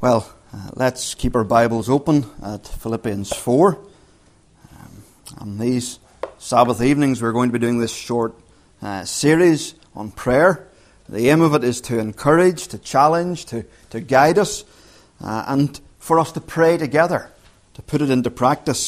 Let's keep our Bibles open at Philippians 4. On these Sabbath evenings, we're going to be doing this short series on prayer. The aim of it is to encourage, to challenge, to guide us, and for us to pray together, to put it into practice.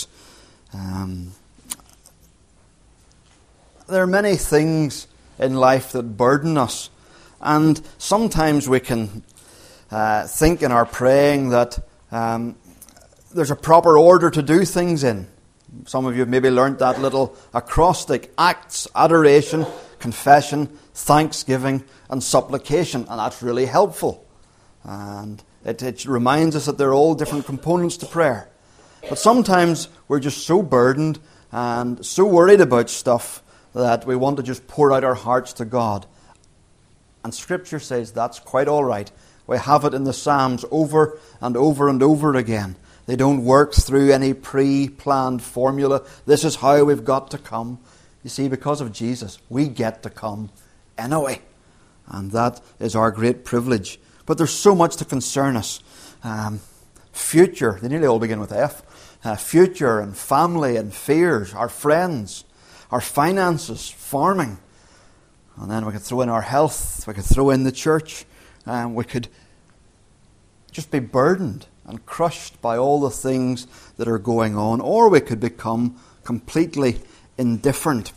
There are many things in life that burden us, and sometimes we can think in our praying that there's a proper order to do things in. Some of you have maybe learnt that little acrostic: acts, adoration, confession, thanksgiving, and supplication. And that's really helpful. And it reminds us that they're all different components to prayer. But sometimes we're just so burdened and so worried about stuff that we want to just pour out our hearts to God. And Scripture says that's quite all right. We have it in the Psalms over and over and over again. They don't work through any pre-planned formula. This is how we've got to come. You see, because of Jesus, we get to come anyway. And that is our great privilege. But there's so much to concern us. Future, they nearly all begin with F. Future and family and fears, our friends, our finances, farming. And then we could throw in our health, we could throw in the church. We could just be burdened and crushed by all the things that are going on, or we could become completely indifferent,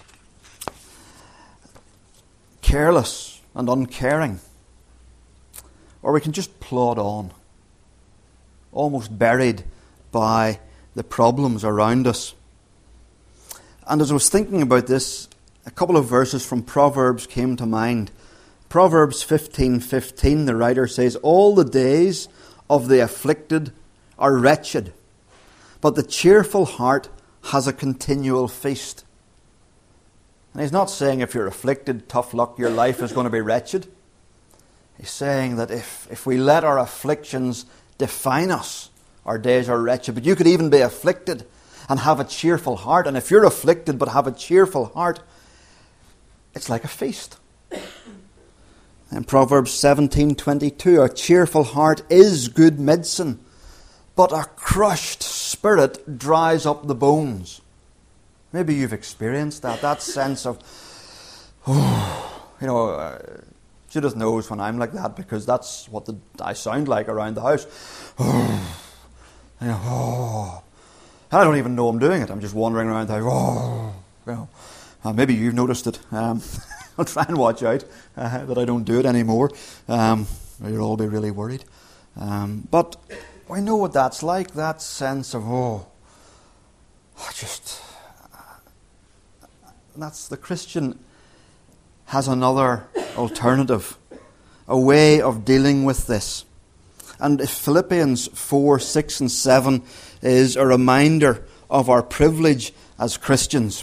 careless and uncaring, or we can just plod on, almost buried by the problems around us. And as I was thinking about this, a couple of verses from Proverbs came to mind. Proverbs 15:15, the writer says, "All the days of the afflicted are wretched, but the cheerful heart has a continual feast." And he's not saying if you're afflicted, tough luck, your life is going to be wretched. He's saying that if we let our afflictions define us, our days are wretched. But you could even be afflicted and have a cheerful heart. And if you're afflicted but have a cheerful heart, it's like a feast. In Proverbs 17:22, a cheerful heart is good medicine, but a crushed spirit dries up the bones. Maybe you've experienced that sense of, Judith knows when I'm like that, because that's what I sound like around the house. And I don't even know I'm doing it. I'm just wandering around the house. Maybe you've noticed it. I'll try and watch out that I don't do it anymore. You'll all be really worried. But I know what that's like, that sense of, that's the Christian has another alternative, a way of dealing with this. And Philippians 4, 6 and 7 is a reminder of our privilege as Christians.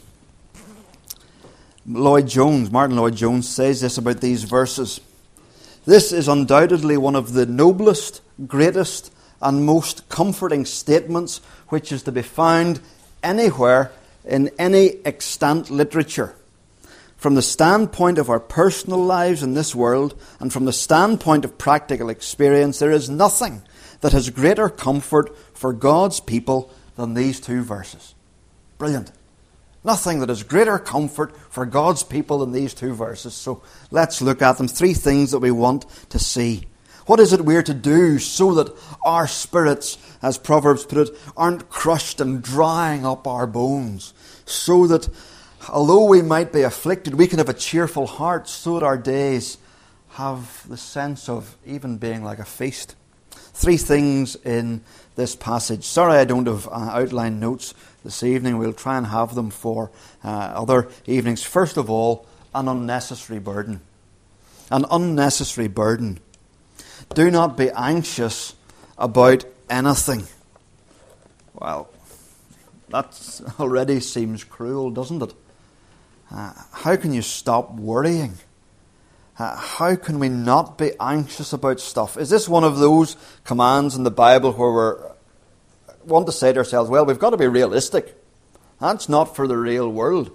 Martin Lloyd Jones says this about these verses: "This is undoubtedly one of the noblest, greatest and most comforting statements which is to be found anywhere in any extant literature. From the standpoint of our personal lives in this world, and from the standpoint of practical experience, there is nothing that has greater comfort for God's people than these two verses." Brilliant. Nothing that is greater comfort for God's people than these two verses. So let's look at them. Three things that we want to see. What is it we're to do so that our spirits, as Proverbs put it, aren't crushed and drying up our bones? So that although we might be afflicted, we can have a cheerful heart, so that our days have the sense of even being like a feast. Three things in this passage. Sorry I don't have outline notes this evening. We'll try and have them for other evenings. First of all, an unnecessary burden. An unnecessary burden. Do not be anxious about anything. Well, that already seems cruel, doesn't it? How can you stop worrying? How can we not be anxious about stuff? Is this one of those commands in the Bible where we want to say to ourselves, well, we've got to be realistic. That's not for the real world.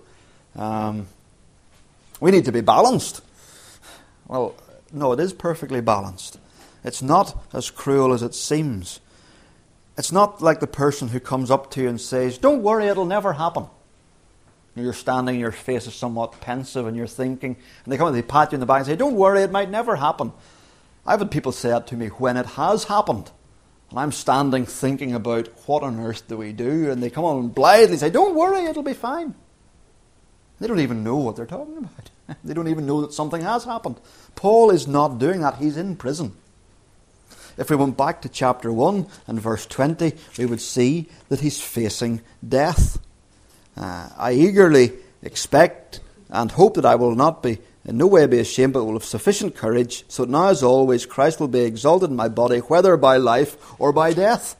We need to be balanced. Well, no, it is perfectly balanced. It's not as cruel as it seems. It's not like the person who comes up to you and says, "Don't worry, it'll never happen." You're standing, your face is somewhat pensive, and you're thinking, and they come and they pat you in the back and say, "Don't worry, it might never happen." I've had people say that to me when it has happened. And I'm standing thinking about what on earth do we do? And they come on and blithely say, "Don't worry, it'll be fine." They don't even know what they're talking about. They don't even know that something has happened. Paul is not doing that. He's in prison. If we went back to chapter 1 and verse 20, we would see that he's facing death. I eagerly expect and hope that I will not be in no way be ashamed, but will have sufficient courage, so that now as always Christ will be exalted in my body, whether by life or by death.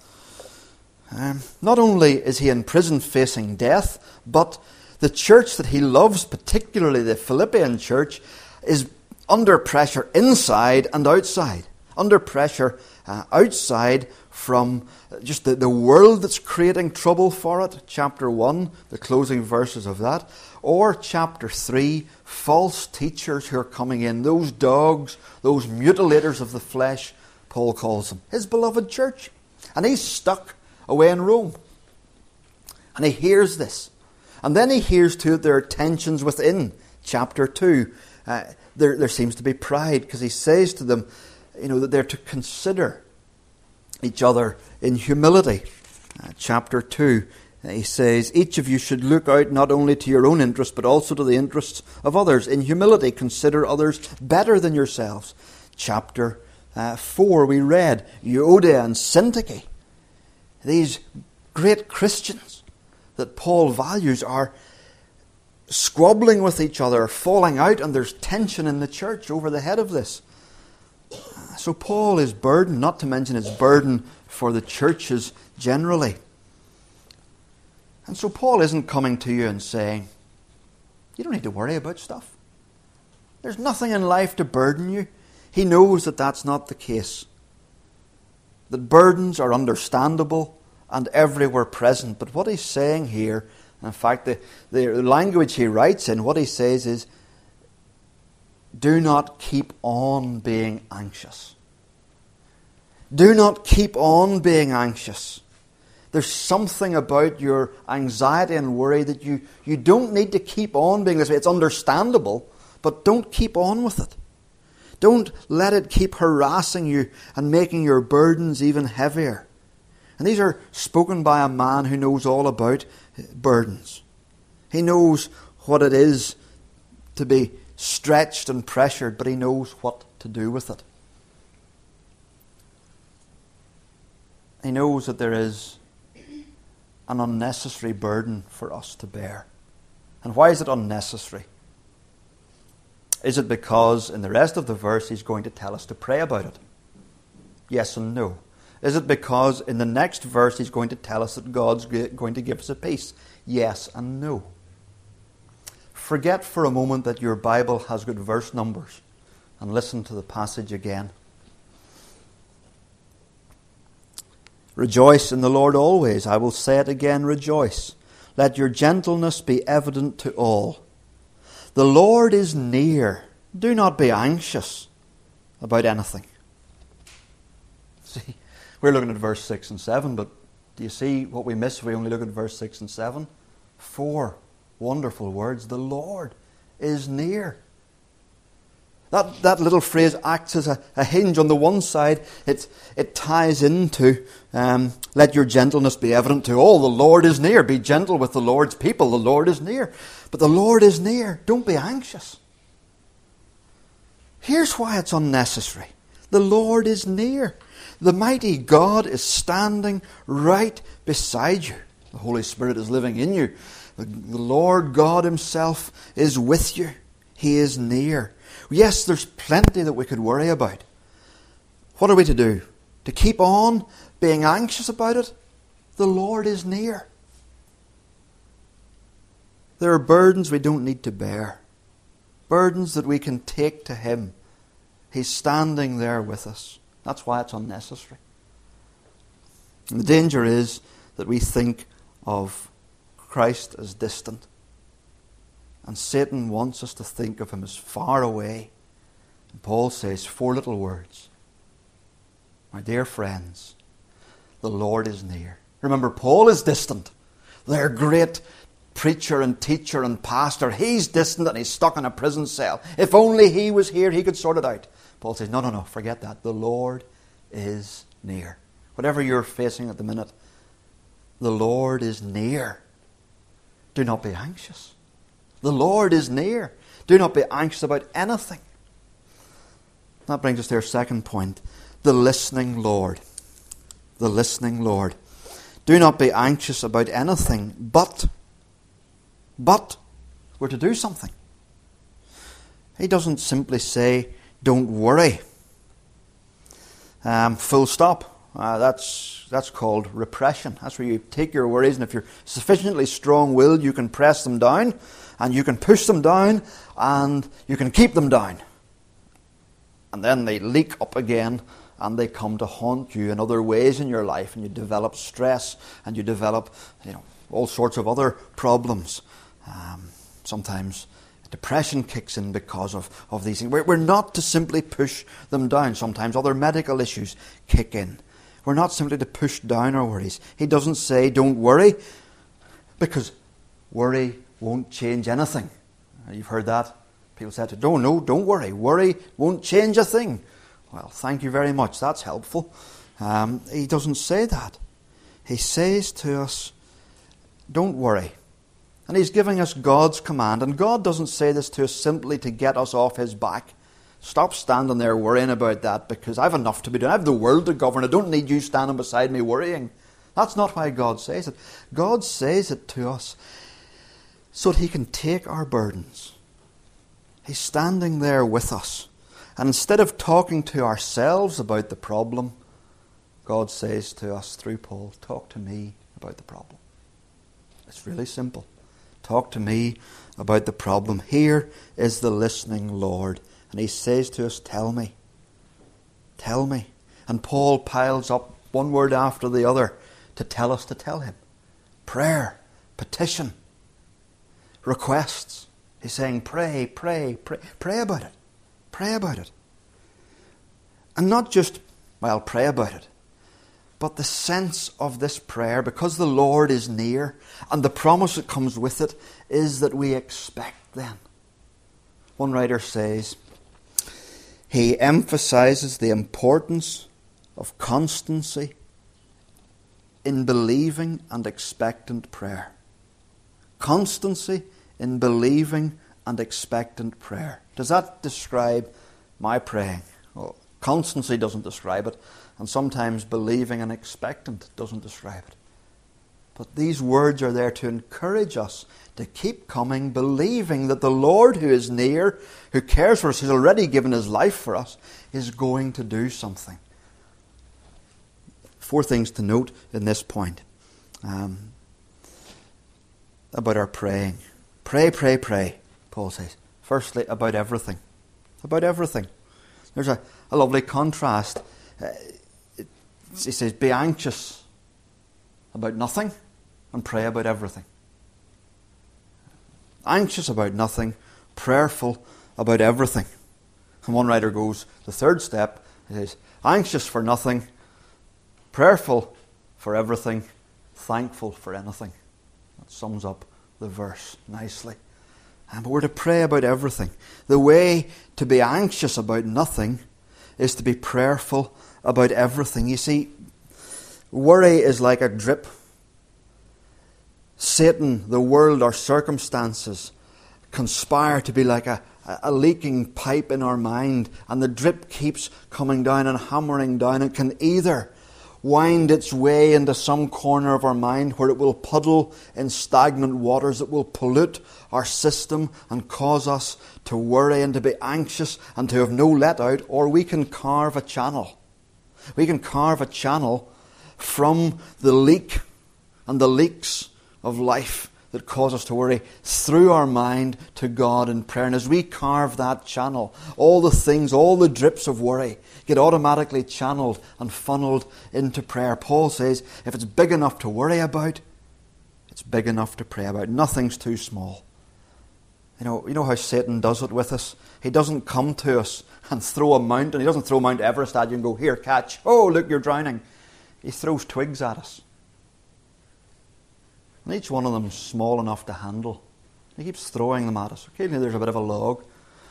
Not only is he in prison facing death, but the church that he loves, particularly the Philippian church, is under pressure inside and outside. Under pressure outside from just the world that's creating trouble for it. Chapter 1, the closing verses of that. Or chapter 3, false teachers who are coming in. Those dogs, those mutilators of the flesh, Paul calls them. His beloved church. And he's stuck away in Rome. And he hears this. And then he hears too that there are tensions within chapter 2. There seems to be pride, because he says to them, that they're to consider each other in humility. Chapter 2, he says, "Each of you should look out not only to your own interests, but also to the interests of others. In humility, consider others better than yourselves." Chapter 4, we read, Euodia and Syntyche, these great Christians that Paul values, are squabbling with each other, falling out, and there's tension in the church over the head of this. So Paul is burdened, not to mention his burden for the churches generally. And so Paul isn't coming to you and saying, "You don't need to worry about stuff. There's nothing in life to burden you." He knows that that's not the case. That burdens are understandable and everywhere present. But what he's saying here, in fact, the language he writes in, what he says is, do not keep on being anxious. Do not keep on being anxious. There's something about your anxiety and worry that you don't need to keep on being this way. It's understandable, but don't keep on with it. Don't let it keep harassing you and making your burdens even heavier. And these are spoken by a man who knows all about burdens. He knows what it is to be stretched and pressured, but he knows what to do with it. He knows that there is an unnecessary burden for us to bear. And why is it unnecessary? Is it because in the rest of the verse he's going to tell us to pray about it? Yes and no. Is it because in the next verse he's going to tell us that God's going to give us a peace? Yes and no. Forget for a moment that your Bible has good verse numbers and listen to the passage again. Rejoice in the Lord always. I will say it again, rejoice. Let your gentleness be evident to all. The Lord is near. Do not be anxious about anything. See, we're looking at verse 6 and 7, but do you see what we miss if we only look at verse 6 and 7? 4 wonderful words. The Lord is near. That little phrase acts as a hinge. On the one side, it ties into let your gentleness be evident to all. The Lord is near. Be gentle with the Lord's people. The Lord is near. But the Lord is near. Don't be anxious. Here's why it's unnecessary. The Lord is near. The mighty God is standing right beside you. The Holy Spirit is living in you. The Lord God himself is with you. He is near. Yes, there's plenty that we could worry about. What are we to do? To keep on being anxious about it? The Lord is near. There are burdens we don't need to bear. Burdens that we can take to him. He's standing there with us. That's why it's unnecessary. And the danger is that we think of Christ as distant. And Satan wants us to think of him as far away. And Paul says 4 little words. My dear friends, the Lord is near. Remember, Paul is distant. Their great preacher and teacher and pastor, he's distant and he's stuck in a prison cell. If only he was here, he could sort it out. Paul says, no, forget that. The Lord is near. Whatever you're facing at the minute, the Lord is near. Do not be anxious. The Lord is near. Do not be anxious about anything. That brings us to our second point. The listening Lord. The listening Lord. Do not be anxious about anything, but we're to do something. He doesn't simply say, don't worry. Full stop. That's called repression. That's where you take your worries, and if you're sufficiently strong-willed, you can press them down, and you can push them down, and you can keep them down. And then they leak up again, and they come to haunt you in other ways in your life, and you develop stress, and you develop, all sorts of other problems. Sometimes depression kicks in because of these things. We're not to simply push them down. Sometimes other medical issues kick in. We're not simply to push down our worries. He doesn't say, don't worry, because worry won't change anything. You've heard that. People said, no, don't worry. Worry won't change a thing. Well, thank you very much. That's helpful. He doesn't say that. He says to us, don't worry. And he's giving us God's command. And God doesn't say this to us simply to get us off his back. Stop standing there worrying about that, because I've enough to be doing. I have the world to govern. I don't need you standing beside me worrying. That's not why God says it. God says it to us so that he can take our burdens. He's standing there with us. And instead of talking to ourselves about the problem, God says to us through Paul, talk to me about the problem. It's really simple. Talk to me about the problem. Here is the listening Lord. And he says to us, tell me. Tell me. And Paul piles up one word after the other to tell us to tell him. Prayer, petition, requests. He's saying, pray about it. Pray about it. And not just, pray about it. But the sense of this prayer, because the Lord is near, and the promise that comes with it, is that we expect then. One writer says, he emphasizes the importance of constancy in believing and expectant prayer. Constancy in believing and expectant prayer. Does that describe my praying? Well, constancy doesn't describe it, and sometimes believing and expectant doesn't describe it. But these words are there to encourage us to keep coming, believing that the Lord who is near, who cares for us, who's already given his life for us, is going to do something. 4 things to note in this point about our praying. Pray, Paul says. Firstly, about everything. About everything. There's a lovely contrast. He says, be anxious about nothing and pray about everything. Anxious about nothing, prayerful about everything. And one writer goes, the third step, he says, anxious for nothing, prayerful for everything, thankful for anything. That sums up the verse nicely. But we're to pray about everything. The way to be anxious about nothing is to be prayerful about everything. You see, worry is like a drip. Satan, the world, our circumstances conspire to be like a leaking pipe in our mind, and the drip keeps coming down and hammering down. It can either wind its way into some corner of our mind where it will puddle in stagnant waters that will pollute our system and cause us to worry and to be anxious and to have no let out, or we can carve a channel. We can carve a channel from the leak and the leaks of life that cause us to worry through our mind to God in prayer. And as we carve that channel, all the things, all the drips of worry get automatically channeled and funneled into prayer. Paul says, if it's big enough to worry about, it's big enough to pray about. Nothing's too small. You know how Satan does it with us? He doesn't come to us and throw a mountain. He doesn't throw Mount Everest at you and go, here, catch. Oh, look, you're drowning. He throws twigs at us. And each one of them is small enough to handle. He keeps throwing them at us. Occasionally there's a bit of a log.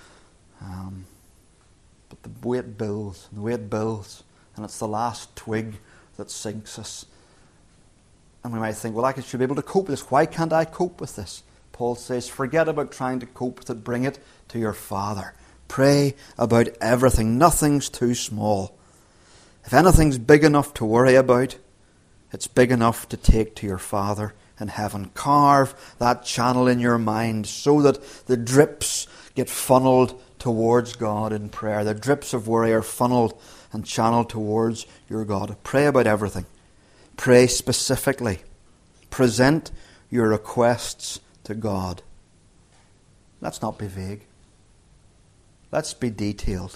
But the weight builds, and the weight builds. And it's the last twig that sinks us. And we might think, well, I should be able to cope with this. Why can't I cope with this? Paul says, forget about trying to cope with it. Bring it to your Father. Pray about everything. Nothing's too small. If anything's big enough to worry about, it's big enough to take to your Father in heaven. Carve that channel in your mind so that the drips get funneled towards God in prayer. The drips of worry are funneled and channeled towards your God. Pray about everything. Pray specifically. Present your requests to God. Let's not be vague. Let's be detailed.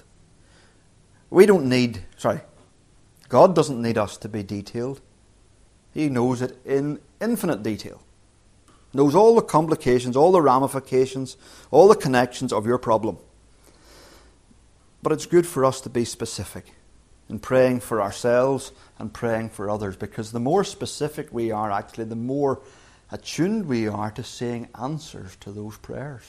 God doesn't need us to be detailed. He knows it in infinite detail. Knows all the complications, all the ramifications, all the connections of your problem. But it's good for us to be specific in praying for ourselves and praying for others, because the more specific we are, actually, the more attuned we are to seeing answers to those prayers.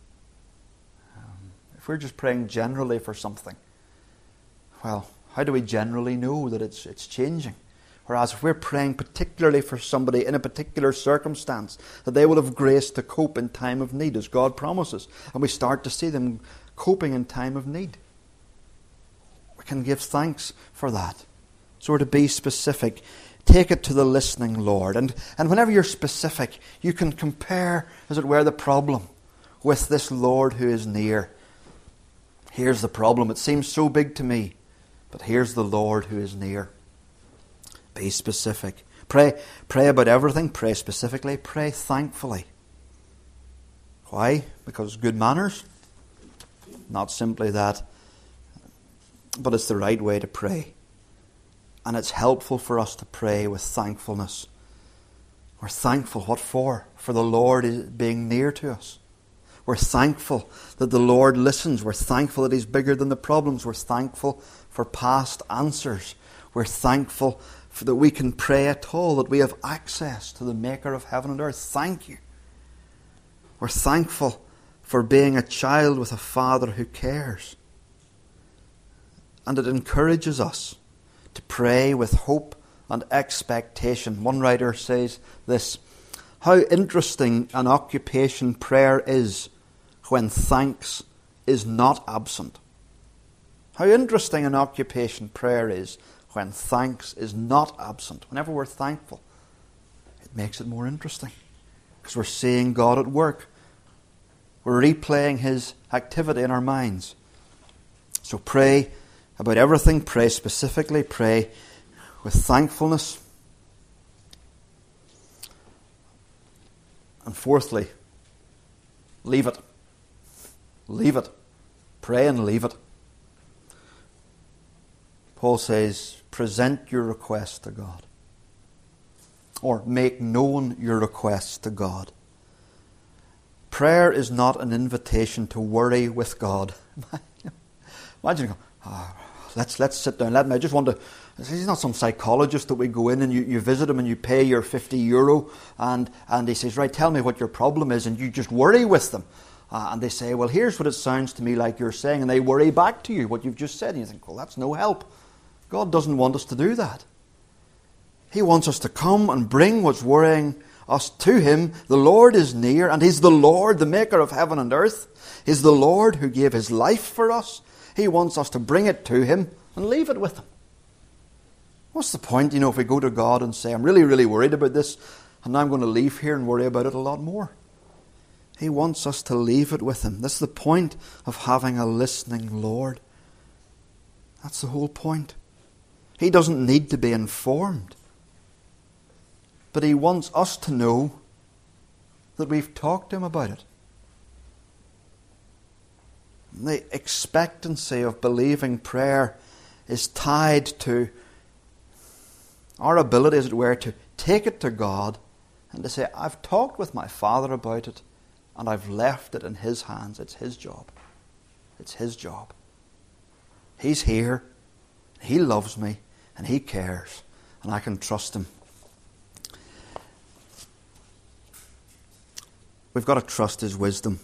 If we're just praying generally for something, well, how do we generally know that it's changing? Whereas if we're praying particularly for somebody in a particular circumstance, that they will have grace to cope in time of need, as God promises, and we start to see them coping in time of need, we can give thanks for that. So we're to be specific. Take it to the listening Lord. And whenever you're specific, you can compare, as it were, the problem with this Lord who is near. Here's the problem. It seems so big to me, but here's the Lord who is near. Be specific. Pray about everything. Pray specifically. Pray thankfully. Why? Because good manners? Not simply that, but it's the right way to pray. And it's helpful for us to pray with thankfulness. We're thankful. What for? For the Lord being near to us. We're thankful that the Lord listens. We're thankful that He's bigger than the problems. We're thankful for past answers. We're thankful that we can pray at all, that we have access to the Maker of heaven and earth. Thank you. We're thankful for being a child with a Father who cares. And it encourages us to pray with hope and expectation. One writer says this: how interesting an occupation prayer is when thanks is not absent. How interesting an occupation prayer is when thanks is not absent. Whenever we're thankful, it makes it more interesting, because we're seeing God at work. We're replaying His activity in our minds. So pray about everything. Pray specifically. Pray with thankfulness. And fourthly, leave it. Leave it. Pray and leave it. Paul says, present your request to God. Or make known your requests to God. Prayer is not an invitation to worry with God. Imagine going, let's sit down. I just want to. He's not some psychologist that we go in and you visit him and you pay your €50 and he says, right, tell me what your problem is, and you just worry with them. And they say, well, here's what it sounds to me like you're saying, and they worry back to you what you've just said. And you think, well, that's no help. God doesn't want us to do that. He wants us to come and bring what's worrying us to Him. The Lord is near, and He's the Lord, the Maker of heaven and earth. He's the Lord who gave His life for us. He wants us to bring it to Him and leave it with Him. What's the point, if we go to God and say, I'm really, really worried about this, and now I'm going to leave here and worry about it a lot more? He wants us to leave it with Him. That's the point of having a listening Lord. That's the whole point. He doesn't need to be informed. But He wants us to know that we've talked to Him about it. And the expectancy of believing prayer is tied to our ability, as it were, to take it to God and to say, I've talked with my Father about it, and I've left it in His hands. It's His job. It's His job. He's here. He loves me, and He cares, and I can trust Him. We've got to trust His wisdom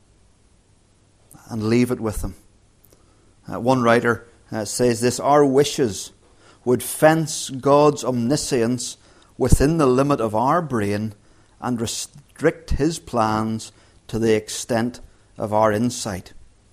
and leave it with Him. One writer says this: our wishes would fence God's omniscience within the limit of our brain and restrict His plans to the extent of our insight.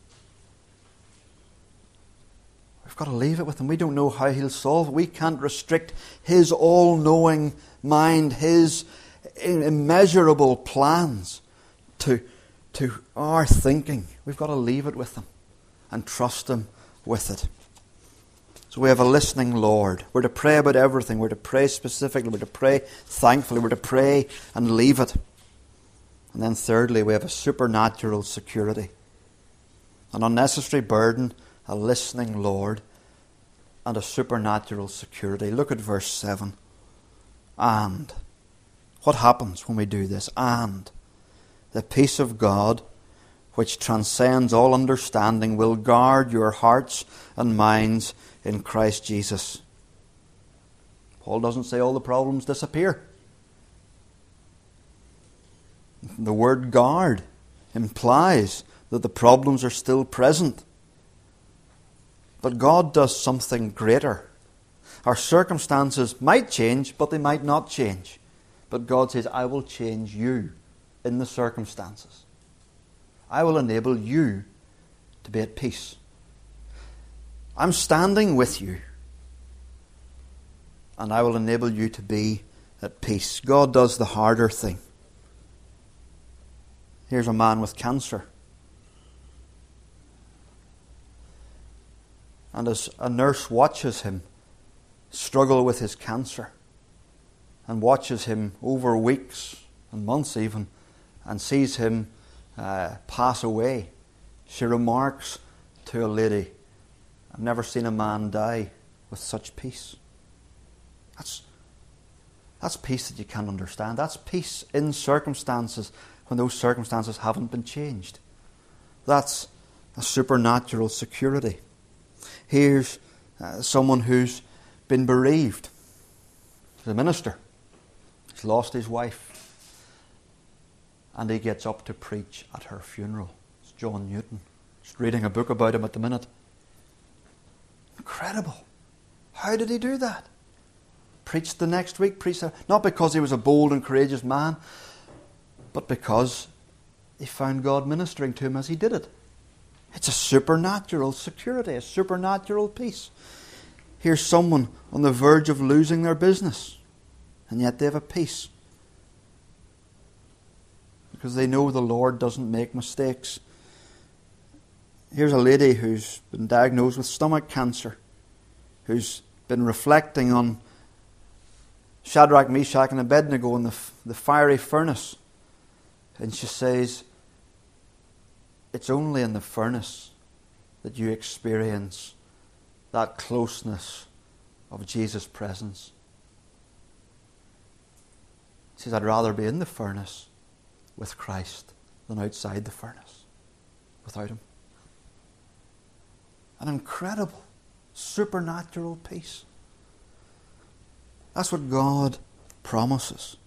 We've got to leave it with Him. We don't know how He'll solve it. We can't restrict His all-knowing mind, His immeasurable plans to our thinking. We've got to leave it with Him and trust Him with it. So we have a listening Lord. We're to pray about everything. We're to pray specifically. We're to pray thankfully. We're to pray and leave it. And then thirdly, we have a supernatural security. An unnecessary burden, a listening Lord, and a supernatural security. Look at verse 7. And what happens when we do this? And the peace of God, which transcends all understanding, will guard your hearts and minds in Christ Jesus. Paul doesn't say all the problems disappear. The word guard implies that the problems are still present. But God does something greater. Our circumstances might change, but they might not change. But God says, I will change you in the circumstances. I will enable you to be at peace. I'm standing with you, and I will enable you to be at peace. God does the harder thing. Here's a man with cancer. And as a nurse watches him struggle with his cancer, and watches him over weeks and months even, and sees him pass away, she remarks to a lady, I've never seen a man die with such peace. That's peace that you can't understand. That's peace in circumstances when those circumstances haven't been changed. That's a supernatural security. Here's someone who's been bereaved. He's a minister. He's lost his wife. And he gets up to preach at her funeral. It's John Newton. Just reading a book about him at the minute. Incredible. How did he do that? Preached the next week. Not because he was a bold and courageous man, but because he found God ministering to him as he did it. It's a supernatural security, a supernatural peace. Here's someone on the verge of losing their business, and yet they have a peace. Because they know the Lord doesn't make mistakes. Here's a lady who's been diagnosed with stomach cancer, who's been reflecting on Shadrach, Meshach and Abednego in the fiery furnace. And she says, it's only in the furnace that you experience that closeness of Jesus' presence. She says, I'd rather be in the furnace with Christ than outside the furnace without Him. An incredible, supernatural peace. That's what God promises.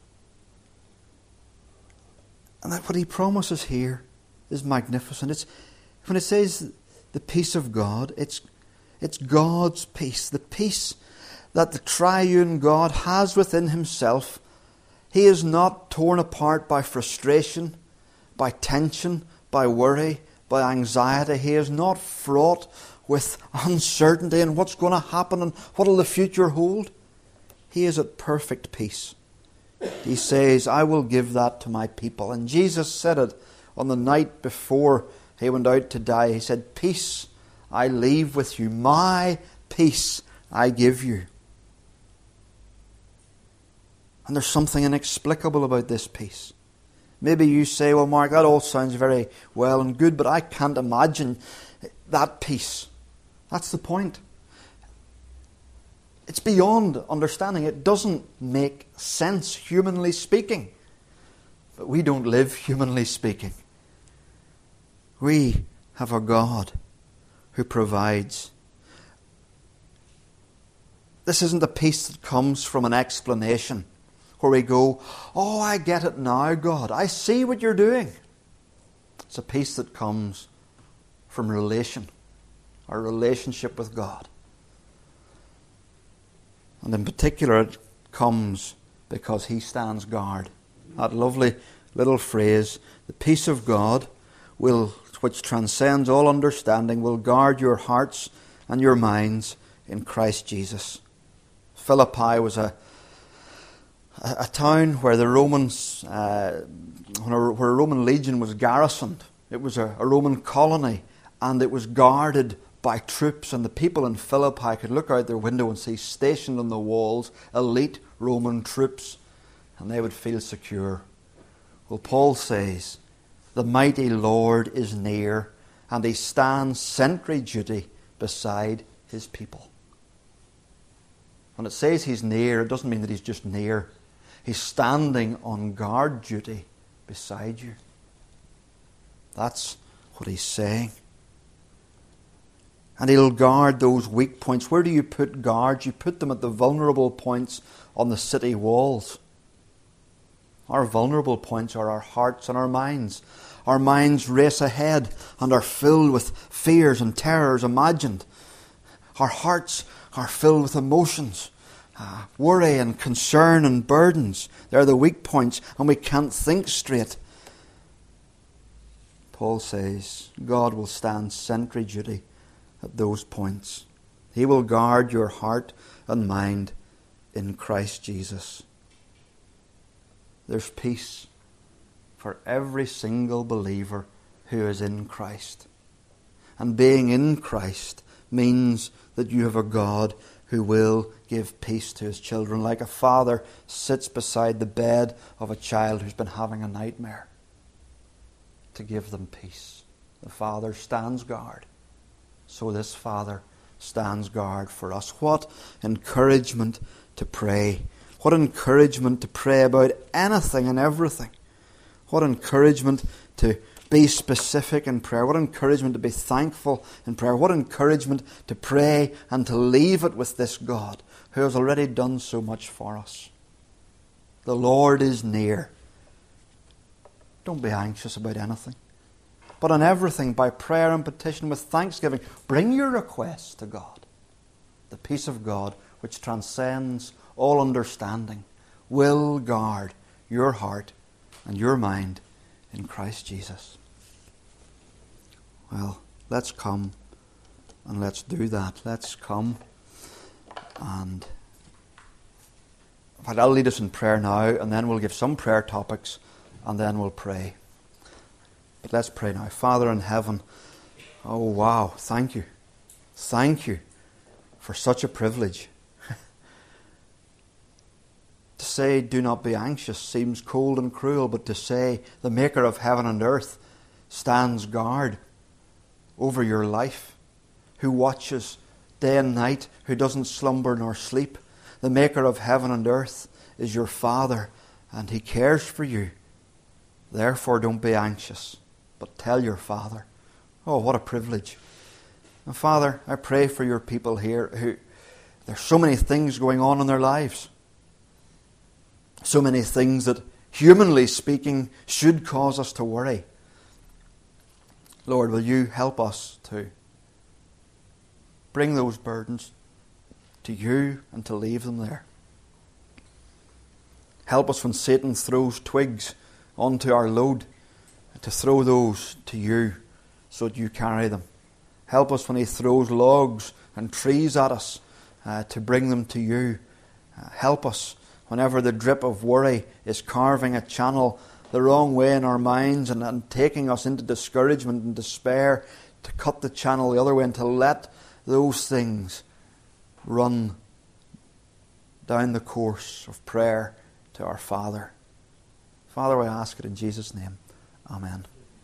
And that what He promises here is magnificent. When it says the peace of God, it's God's peace. The peace that the triune God has within Himself. He is not torn apart by frustration, by tension, by worry, by anxiety. He is not fraught with uncertainty and what's going to happen and what will the future hold. He is at perfect peace. He says, I will give that to my people. And Jesus said it on the night before He went out to die. He said, peace I leave with you. My peace I give you. And there's something inexplicable about this peace. Maybe you say, well, Mark, that all sounds very well and good, but I can't imagine that peace. That's the point. It's beyond understanding. It doesn't make sense, humanly speaking. But we don't live, humanly speaking. We have a God who provides. This isn't a peace that comes from an explanation where we go, oh, I get it now, God. I see what you're doing. It's a peace that comes from relation, our relationship with God. And in particular, it comes because He stands guard. That lovely little phrase, the peace of God, which transcends all understanding, will guard your hearts and your minds in Christ Jesus. Philippi was a town where the Romans, where a Roman legion was garrisoned. It was a Roman colony, and it was guarded by troops, and the people in Philippi could look out their window and see stationed on the walls elite Roman troops, and they would feel secure. Well, Paul says, the mighty Lord is near, and He stands sentry duty beside His people. When it says He's near, it doesn't mean that He's just near. He's standing on guard duty beside you. That's what He's saying. And He'll guard those weak points. Where do you put guards? You put them at the vulnerable points on the city walls. Our vulnerable points are our hearts and our minds. Our minds race ahead and are filled with fears and terrors imagined. Our hearts are filled with emotions, worry and concern and burdens. They're the weak points, and we can't think straight. Paul says God will stand sentry duty at those points. He will guard your heart and mind in Christ Jesus. There's peace for every single believer who is in Christ. And being in Christ means that you have a God who will give peace to His children, like a father sits beside the bed of a child who's been having a nightmare, to give them peace. The Father stands guard. So this Father stands guard for us. What encouragement to pray. What encouragement to pray about anything and everything. What encouragement to be specific in prayer. What encouragement to be thankful in prayer. What encouragement to pray and to leave it with this God who has already done so much for us. The Lord is near. Don't be anxious about anything, but in everything, by prayer and petition with thanksgiving, bring your requests to God. The peace of God, which transcends all understanding, will guard your heart and your mind in Christ Jesus. Well, let's come and let's do that. Let's come and in fact, I'll lead us in prayer now, and then we'll give some prayer topics, and then we'll pray. But let's pray now. Father in heaven, oh wow, thank you. Thank you for such a privilege. To say, do not be anxious, seems cold and cruel, but to say, the Maker of heaven and earth stands guard over your life, who watches day and night, who doesn't slumber nor sleep. The Maker of heaven and earth is your Father, and He cares for you. Therefore, don't be anxious, but tell your Father. Oh, what a privilege. And Father, I pray for your people here who there's so many things going on in their lives. So many things that, humanly speaking, should cause us to worry. Lord, will you help us to bring those burdens to you and to leave them there. Help us when Satan throws twigs onto our load, to throw those to you so that you carry them. Help us when he throws logs and trees at us, to bring them to you. Help us whenever the drip of worry is carving a channel the wrong way in our minds and taking us into discouragement and despair, to cut the channel the other way and to let those things run down the course of prayer to our Father. Father, I ask it in Jesus' name. Amen.